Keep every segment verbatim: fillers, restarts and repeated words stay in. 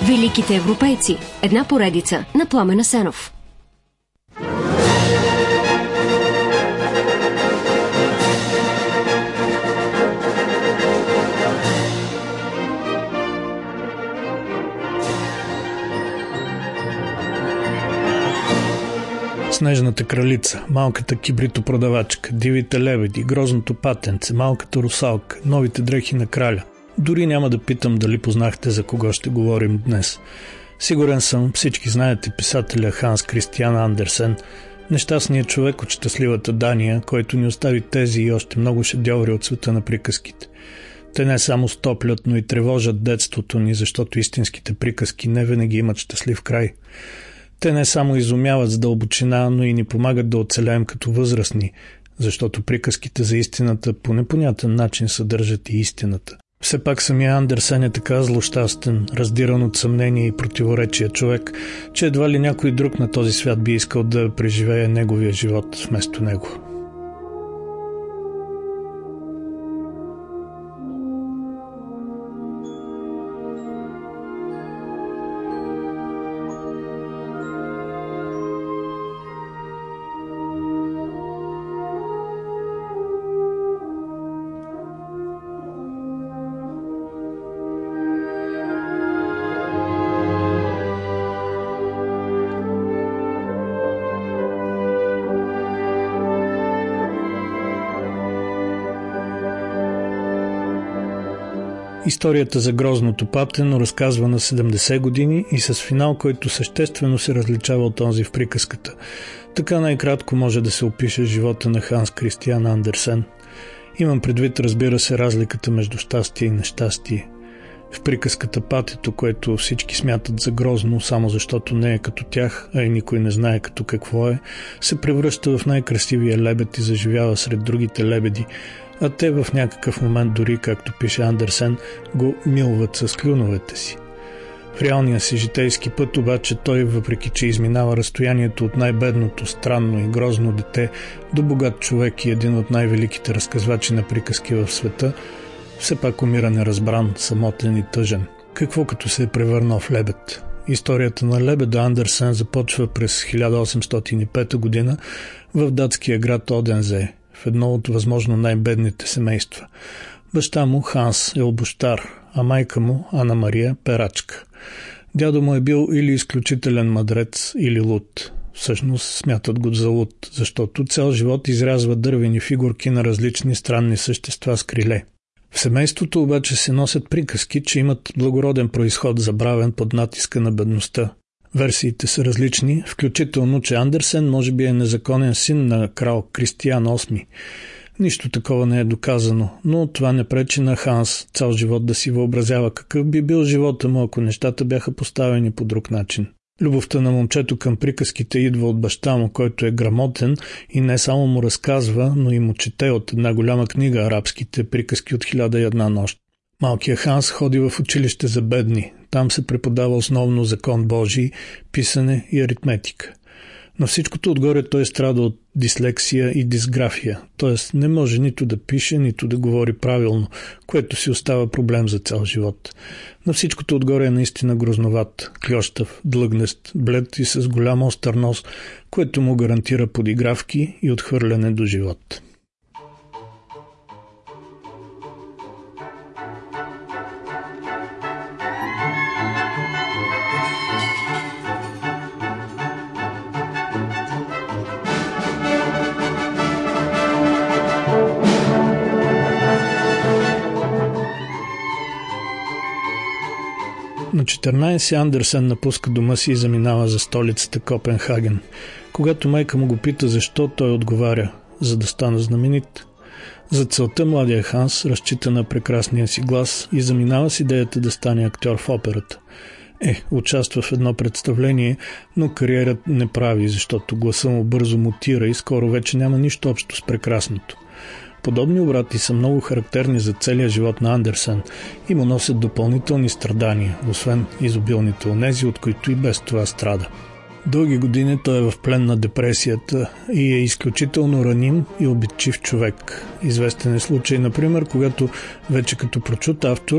Великите европейци. Една поредица на Пламен Асенов. Снежната кралица, малката кибритопродавачка, дивите лебеди, грозното патенце, малката русалка, новите дрехи на краля. Дори няма да питам дали познахте за кого ще говорим днес. Сигурен съм, всички знаете писателя Ханс Кристиан Андерсен, нещастният човек от щастливата Дания, който ни остави тези и още много шедьоври от света на приказките. Те не само стоплят, но и тревожат детството ни, защото истинските приказки не винаги имат щастлив край. Те не само изумяват с дълбочина, но и ни помагат да оцелеем като възрастни, защото приказките за истината по непонятен начин съдържат и истината. Все пак самия Андерсен е така злощастен, раздиран от съмнение и противоречия човек, че едва ли някой друг на този свят би искал да преживее неговия живот вместо него. Историята за грозното патено разказва на седемдесет години и с финал, който съществено се различава от този в приказката. Така най-кратко може да се опише живота на Ханс Кристиан Андерсен. Имам предвид, разбира се, разликата между щастие и нещастие. В приказката Патето, което всички смятат за грозно, само защото не е като тях, а и никой не знае като какво е, се превръща в най-красивия лебед и заживява сред другите лебеди, а те в някакъв момент дори, както пише Андерсен, го милват с клюновете си. В реалния си житейски път обаче той, въпреки че изминава разстоянието от най-бедното, странно и грозно дете до богат човек и един от най-великите разказвачи на приказки в света, все пак умира неразбран, самотен и тъжен. Какво като се е превърнал в лебед? Историята на лебеда Андерсен започва през хиляда осемстотин и пета година в датския град Одензе, в едно от възможно най-бедните семейства. Баща му, Ханс, е обущар, а майка му, Ана Мария, перачка. Дядо му е бил или изключителен мъдрец, или луд. Всъщност смятат го за луд, защото цял живот изрязва дървени фигурки на различни странни същества с криле. В семейството обаче се носят приказки, че имат благороден произход, забравен под натиска на бедността. Версиите са различни, включително, че Андерсен може би е незаконен син на крал Кристиян осми. Нищо такова не е доказано, но това не пречи на Ханс цял живот да си въобразява какъв би бил живота му, ако нещата бяха поставени по друг начин. Любовта на момчето към приказките идва от баща му, който е грамотен и не само му разказва, но и му чете от една голяма книга арабските приказки от хиляда и една нощ. Малкият Ханс ходи в училище за бедни. Там се преподава основно закон Божий, писане и аритметика. На всичкото отгоре той страда от дислексия и дисграфия, т.е. не може нито да пише, нито да говори правилно, което си остава проблем за цял живот. На всичкото отгоре е наистина грозноват, клющав, длъгнест, блед и с голям остър нос, което му гарантира подигравки и отхвърляне до живот. На четиринайсет Андерсен напуска дома си и заминава за столицата Копенхаген. Когато майка му го пита защо, той отговаря: за да стана знаменит. За целта младия Ханс разчита на прекрасния си глас и заминава с идеята да стане актьор в операта. Е, участва в едно представление, но кариерът не прави, защото гласа му бързо мутира и скоро вече няма нищо общо с прекрасното. Подобни обрати са много характерни за целия живот на Андерсен и му носят допълнителни страдания, освен изобилните онези, от които и без това страда. Дълги години той е в плен на депресията и е изключително раним и обидчив човек. Известен е случай, например, когато вече като прочут автор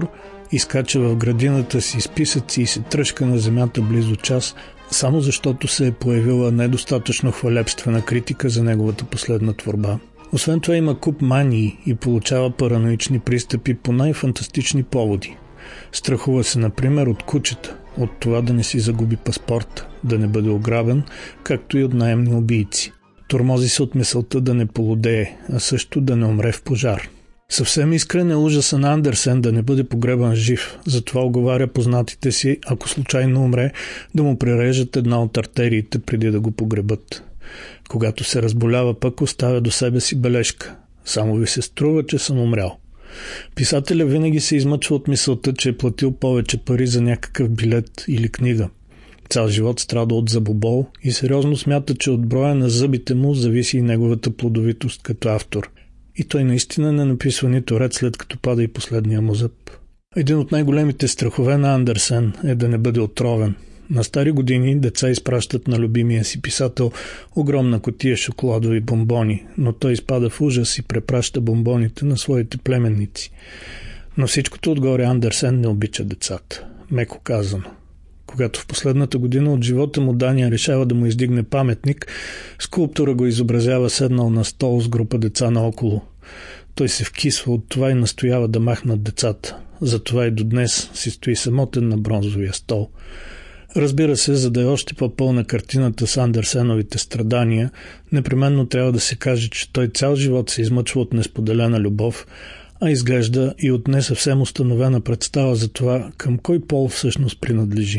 Изкача в градината си списъци и се тръшка на земята близо час, само защото се е появила недостатъчно хвалебствена критика за неговата последна творба. Освен това има куп мании и получава параноични пристъпи по най-фантастични поводи. Страхува се, например, от кучета, от това да не си загуби паспорт, да не бъде ограбен, както и от наемни убийци. Тормози се от мисълта да не полудее, а също да не умре в пожар. Съвсем искрен е ужаса на Андерсен да не бъде погребан жив, затова оговаря познатите си, ако случайно умре, да му прережат една от артериите преди да го погребат. Когато се разболява пък, оставя до себе си бележка. Само ви се струва, че съм умрял. Писателя винаги се измъчва от мисълта, че е платил повече пари за някакъв билет или книга. Цял живот страда от зъбобол и сериозно смята, че от броя на зъбите му зависи и неговата плодовитост като автор. И той наистина не написва нито ред, след като пада и последния му зъб. Един от най-големите страхове на Андерсен е да не бъде отровен. На стари години деца изпращат на любимия си писател огромна кутия шоколадови бомбони, но той изпада в ужас и препраща бомбоните на своите племенници. Но всичкото отгоре Андерсен не обича децата, меко казано. Когато в последната година от живота му Дания решава да му издигне паметник, скулптора го изобразява седнал на стол с група деца наоколо. Той се вкисва от това и настоява да махнат децата. Затова и до днес си стои самотен на бронзовия стол. Разбира се, за да е още по-пълна картината с Андерсеновите страдания, непременно трябва да се каже, че той цял живот се измъчва от несподелена любов, а изглежда и от не съвсем установена представа за това към кой пол всъщност принадлежи.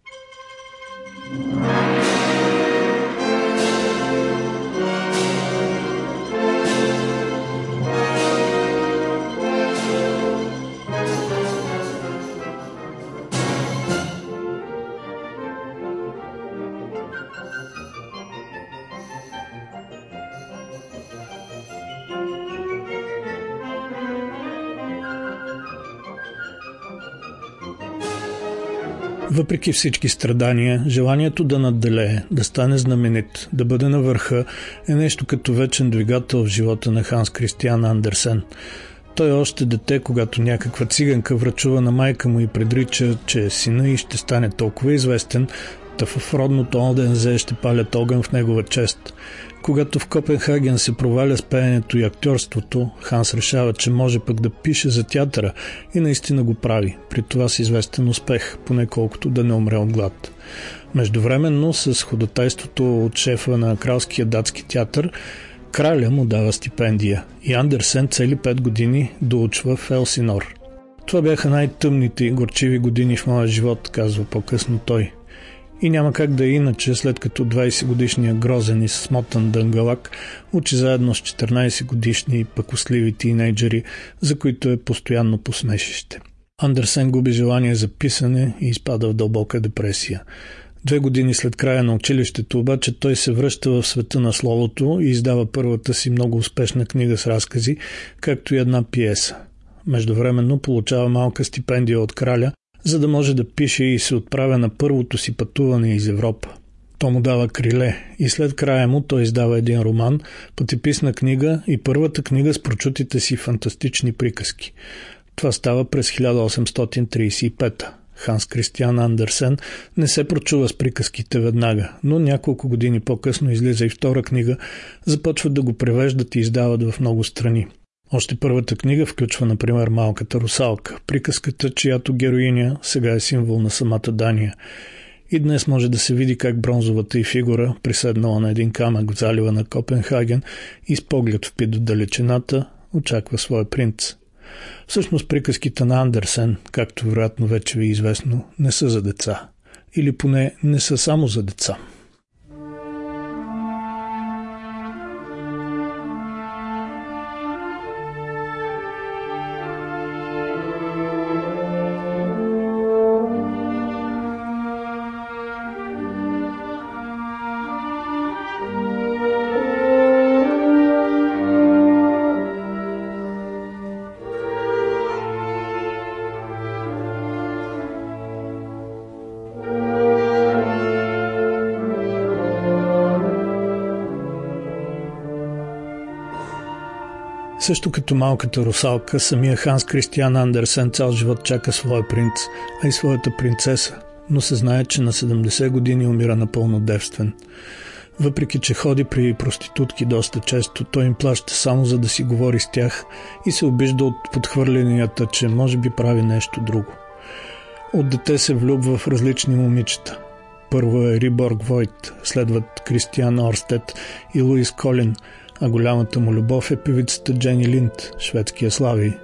Въпреки всички страдания, желанието да надделее, да стане знаменит, да бъде на върха е нещо като вечен двигател в живота на Ханс Кристиан Андерсен. Той е още дете, когато някаква циганка врачува на майка му и предрича, че сина й ще стане толкова известен, та в родното Олдензе ще палят огън в негова чест. Когато в Копенхаген се проваля с пеенето и актьорството, Ханс решава, че може пък да пише за театъра и наистина го прави, при това с известен успех, поне колкото да не умре от глад. Междувременно с ходатайството от шефа на Кралския датски театър, краля му дава стипендия и Андерсен цели пет години доучва в Елсинор. Това бяха най-тъмните и горчиви години в моя живот, казва по-късно той. И няма как да е иначе, след като двайсетгодишният грозен и смотан дънгалак учи заедно с четиринайсетгодишни пъкосливи тийнейджери, за които е постоянно посмешище. Андерсен губи желание за писане и изпада в дълбока депресия. Две години след края на училището обаче той се връща в света на словото и издава първата си много успешна книга с разкази, както и една пиеса. Междувременно получава малка стипендия от краля, за да може да пише и се отправя на първото си пътуване из Европа. То му дава криле и след края му той издава един роман, пътеписна книга и първата книга с прочутите си фантастични приказки. Това става през хиляда осемстотин трийсет и пета. Ханс Кристиан Андерсен не се прочува с приказките веднага, но няколко години по-късно излиза и втора книга, започват да го превеждат и издават в много страни. Още първата книга включва, например, Малката русалка, приказката, чиято героиня сега е символ на самата Дания. И днес може да се види как бронзовата й фигура, приседнала на един камък в залива на Копенхаген и с поглед впит до далечината, очаква своя принц. Всъщност приказките на Андерсен, както вероятно вече ви е известно, не са за деца. Или поне не са само за деца. Също като малката русалка, самия Ханс Кристиан Андерсен цял живот чака своя принц, а и своята принцеса, но се знае, че на седемдесет години умира напълно девствен. Въпреки че ходи при проститутки доста често, той им плаща само за да си говори с тях и се обижда от подхвърленията, че може би прави нещо друго. От дете се влюбва в различни момичета. Първо е Риборг Войт, следват Кристиан Орстед и Луис Колин, а голямата му любов е певицата Джени Линд, шведския слави.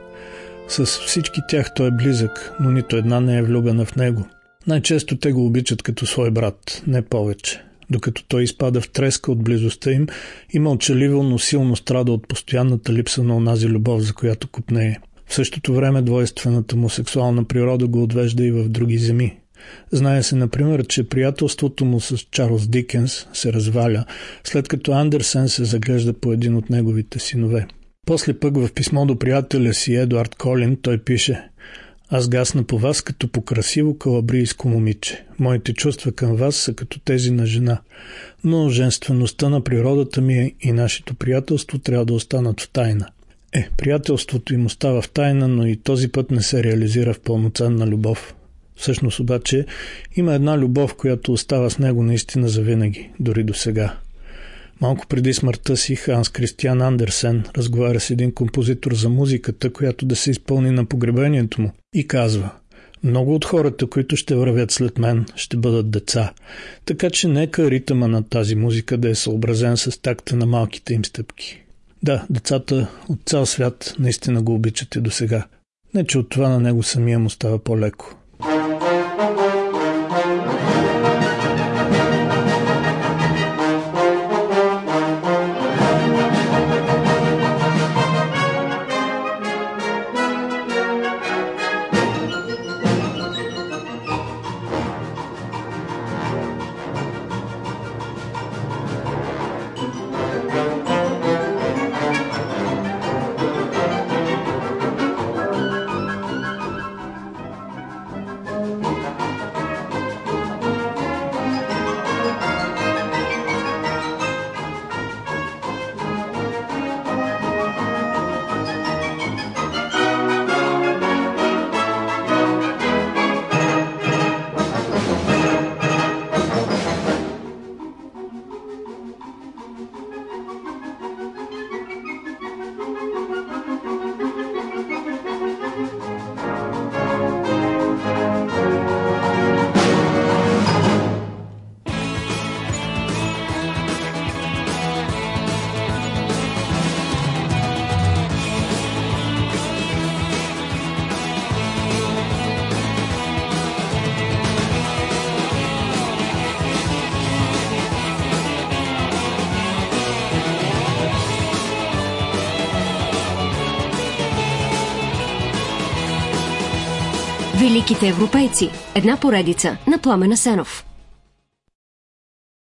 С всички тях той е близък, но нито една не е влюбена в него. Най-често те го обичат като свой брат, не повече. Докато той изпада в треска от близостта им и мълчаливо, но силно страда от постоянната липса на онази любов, за която копнее. В същото време двойствената му сексуална природа го отвежда и в други земи. Знае се, например, че приятелството му с Чарлз Дикенс се разваля, след като Андерсен се заглежда по един от неговите синове. После пък в писмо до приятеля си Едуард Колин той пише: „Аз гасна по вас като по красиво калабрийско момиче. Моите чувства към вас са като тези на жена. Но женствеността на природата ми и нашето приятелство трябва да останат в тайна.“ Е, приятелството им остава в тайна, но и този път не се реализира в пълноценна любов. Всъщност обаче има една любов, която остава с него наистина завинаги, дори до сега. Малко преди смъртта си Ханс Кристиан Андерсен разговаря с един композитор за музиката, която да се изпълни на погребението му, и казва: „Много от хората, които ще вървят след мен, ще бъдат деца, така че нека ритъма на тази музика да е съобразен с такта на малките им стъпки.“ Да, децата от цял свят наистина го обичат и до сега. Не, че от това на него самия му става по-леко. Великите европейци. Една поредица на Пламен Асенов.